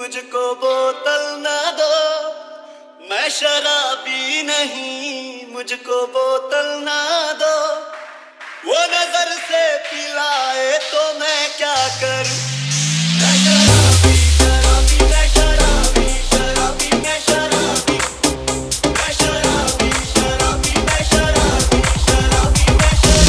मुझको बोतल ना दो, मैं शराबी नहीं, मुझको बोतल ना दो। वो नजर से पिलाए तो मैं क्या करूं? मैं शराबी शराबी मैं शराबी शराबी मैं शराबी मैं शराबी शराबी मैं शराबी शराबी मैं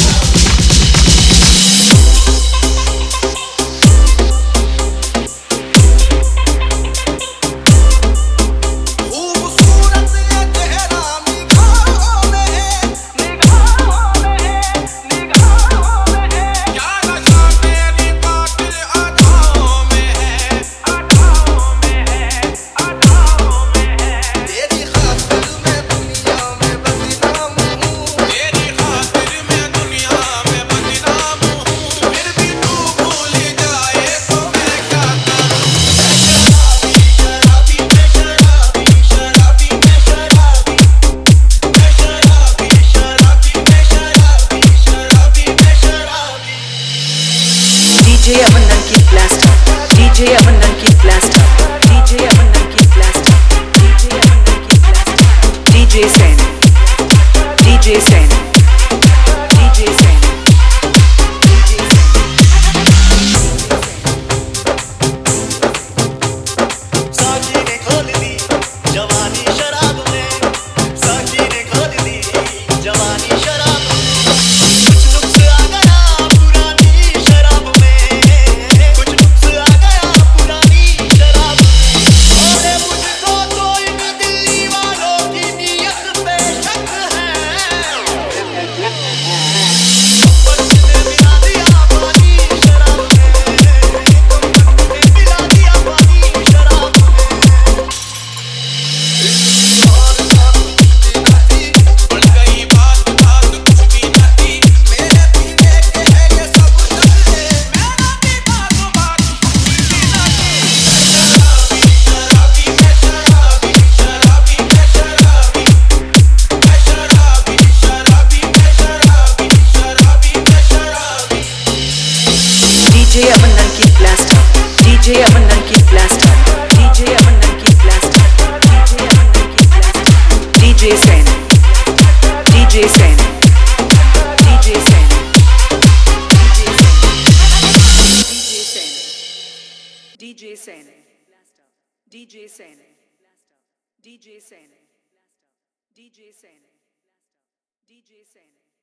DJ Abandon की blast DJ Abandon की blast DJ Abandon की blast DJ Abandon की blast DJ Sen DJ Sen DJ Sen साकी ने खोल दी जवानी शराब में, साकी ने खोल दी जवानी शराब में। कुछ नुक्स आ गया पुरानी शराब में, कुछ नुक्स आ गया पुरानी शराब में। और मुझको तो इन दिल्ली वालों की नीयत पे शक है। पंच ने मिला दिया पानी शराब में, पंच ने मिला दिया पानी शराब में। DJ Abandon की blast DJ Abandon की blast DJ Abandon की blast DJ Abandon की blast DJ Sen DJ Sen DJ Sen DJ Sen DJ Sen DJ Sen DJ Sen DJ Sen DJ Sen